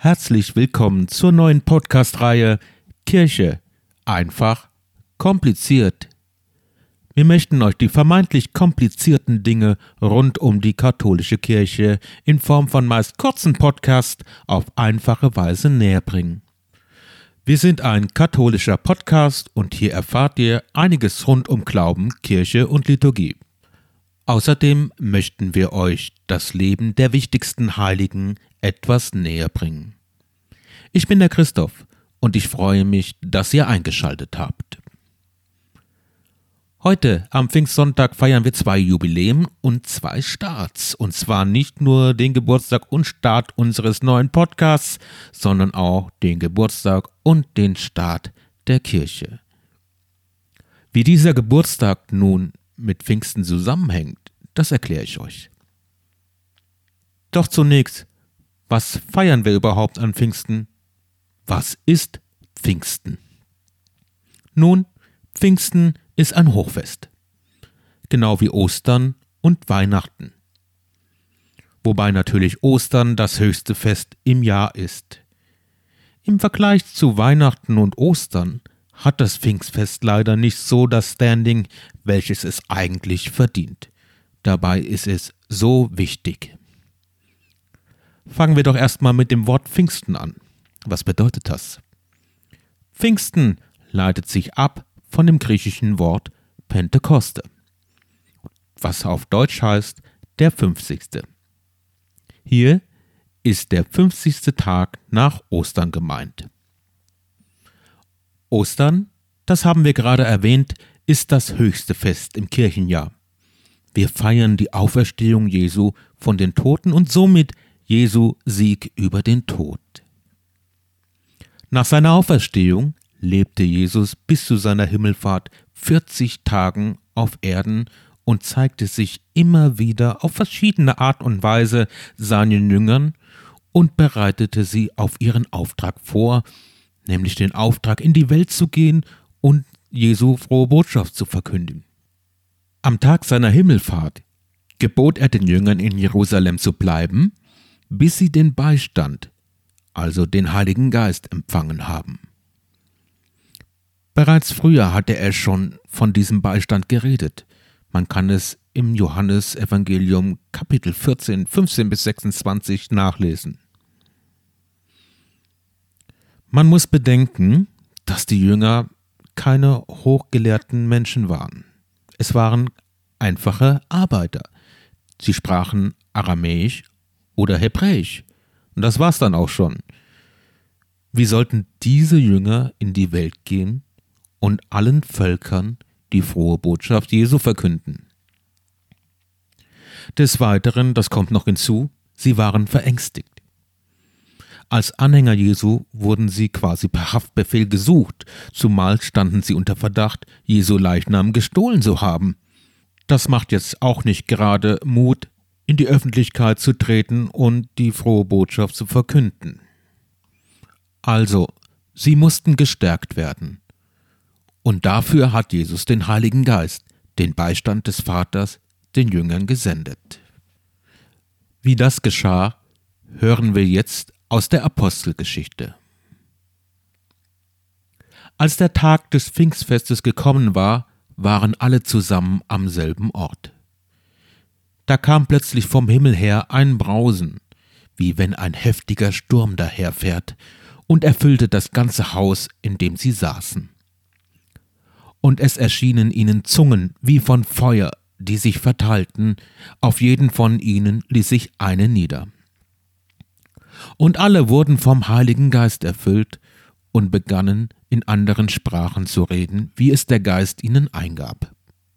Herzlich willkommen zur neuen Podcast-Reihe Kirche einfach kompliziert. Wir möchten euch die vermeintlich komplizierten Dinge rund um die katholische Kirche in Form von meist kurzen Podcasts auf einfache Weise näherbringen. Wir sind ein katholischer Podcast und hier erfahrt ihr einiges rund um Glauben, Kirche und Liturgie. Außerdem möchten wir euch das Leben der wichtigsten Heiligen etwas näher bringen. Ich bin der Christoph und ich freue mich, dass ihr eingeschaltet habt. Heute, am Pfingstsonntag, feiern wir 2 Jubiläen und 2 Starts. Und zwar nicht nur den Geburtstag und Start unseres neuen Podcasts, sondern auch den Geburtstag und den Start der Kirche. Wie dieser Geburtstag nun mit Pfingsten zusammenhängt, das erkläre ich euch. Doch zunächst, was feiern wir überhaupt an Pfingsten? Was ist Pfingsten? Nun, Pfingsten ist ein Hochfest, genau wie Ostern und Weihnachten. Wobei natürlich Ostern das höchste Fest im Jahr ist. Im Vergleich zu Weihnachten und Ostern hat das Pfingstfest leider nicht so das Standing, welches es eigentlich verdient. Dabei ist es so wichtig. Fangen wir doch erstmal mit dem Wort Pfingsten an. Was bedeutet das? Pfingsten leitet sich ab von dem griechischen Wort Pentekoste, was auf Deutsch heißt der 50. Hier ist der 50. Tag nach Ostern gemeint. Ostern, das haben wir gerade erwähnt, ist das höchste Fest im Kirchenjahr. Wir feiern die Auferstehung Jesu von den Toten und somit Jesu Sieg über den Tod. Nach seiner Auferstehung lebte Jesus bis zu seiner Himmelfahrt 40 Tagen auf Erden und zeigte sich immer wieder auf verschiedene Art und Weise seinen Jüngern und bereitete sie auf ihren Auftrag vor, nämlich den Auftrag, in die Welt zu gehen und Jesu frohe Botschaft zu verkündigen. Am Tag seiner Himmelfahrt gebot er den Jüngern, in Jerusalem zu bleiben, bis sie den Beistand, also den Heiligen Geist, empfangen haben. Bereits früher hatte er schon von diesem Beistand geredet. Man kann es im Johannesevangelium Kapitel 14, 15 bis 26 nachlesen. Man muss bedenken, dass die Jünger keine hochgelehrten Menschen waren. Es waren einfache Arbeiter. Sie sprachen Aramäisch oder Hebräisch. Und das war's dann auch schon. Wie sollten diese Jünger in die Welt gehen und allen Völkern die frohe Botschaft Jesu verkünden? Des Weiteren, das kommt noch hinzu, sie waren verängstigt. Als Anhänger Jesu wurden sie quasi per Haftbefehl gesucht, zumal standen sie unter Verdacht, Jesu Leichnam gestohlen zu haben. Das macht jetzt auch nicht gerade Mut, in die Öffentlichkeit zu treten und die frohe Botschaft zu verkünden. Also, sie mussten gestärkt werden. Und dafür hat Jesus den Heiligen Geist, den Beistand des Vaters, den Jüngern gesendet. Wie das geschah, hören wir jetzt aus der Apostelgeschichte. Als der Tag des Pfingstfestes gekommen war, waren alle zusammen am selben Ort. Da kam plötzlich vom Himmel her ein Brausen, wie wenn ein heftiger Sturm daherfährt, und erfüllte das ganze Haus, in dem sie saßen. Und es erschienen ihnen Zungen wie von Feuer, die sich verteilten, auf jeden von ihnen ließ sich eine nieder. Und alle wurden vom Heiligen Geist erfüllt und begannen in anderen Sprachen zu reden, wie es der Geist ihnen eingab.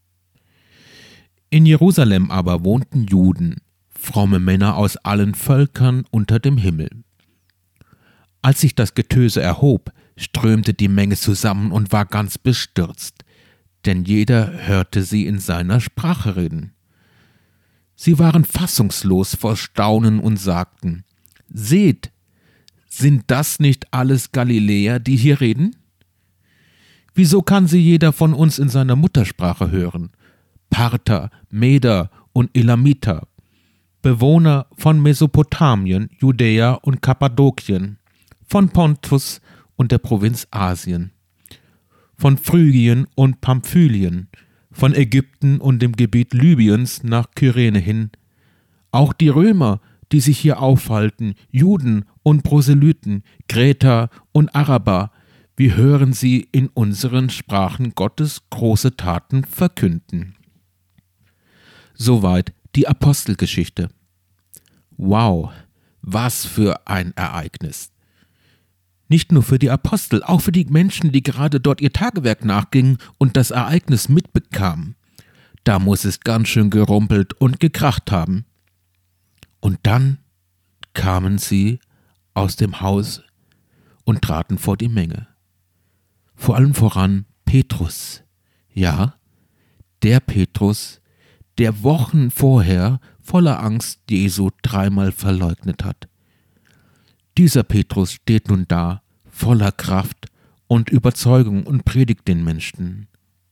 In Jerusalem aber wohnten Juden, fromme Männer aus allen Völkern unter dem Himmel. Als sich das Getöse erhob, strömte die Menge zusammen und war ganz bestürzt, denn jeder hörte sie in seiner Sprache reden. Sie waren fassungslos vor Staunen und sagten: Seht, sind das nicht alles Galiläer, die hier reden? Wieso kann sie jeder von uns in seiner Muttersprache hören? Parther, Meder und Elamiter, Bewohner von Mesopotamien, Judäa und Kappadokien, von Pontus und der Provinz Asien, von Phrygien und Pamphylien, von Ägypten und dem Gebiet Libyens nach Kyrene hin, auch die Römer, die sich hier aufhalten, Juden und Proselyten, Kreter und Araber, wir hören sie in unseren Sprachen Gottes große Taten verkünden. Soweit die Apostelgeschichte. Wow, was für ein Ereignis! Nicht nur für die Apostel, auch für die Menschen, die gerade dort ihr Tagewerk nachgingen und das Ereignis mitbekamen. Da muss es ganz schön gerumpelt und gekracht haben. Und dann kamen sie aus dem Haus und traten vor die Menge. Vor allem voran Petrus. Ja, der Petrus, der Wochen vorher voller Angst Jesu 3-mal verleugnet hat. Dieser Petrus steht nun da, voller Kraft und Überzeugung und predigt den Menschen.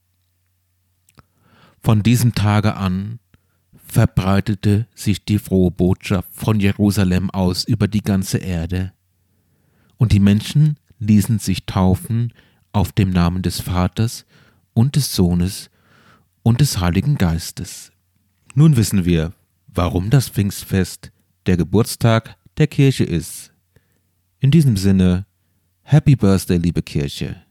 Von diesem Tage an verbreitete sich die frohe Botschaft von Jerusalem aus über die ganze Erde. Und die Menschen ließen sich taufen auf dem Namen des Vaters und des Sohnes und des Heiligen Geistes. Nun wissen wir, warum das Pfingstfest der Geburtstag der Kirche ist. In diesem Sinne, Happy Birthday, liebe Kirche.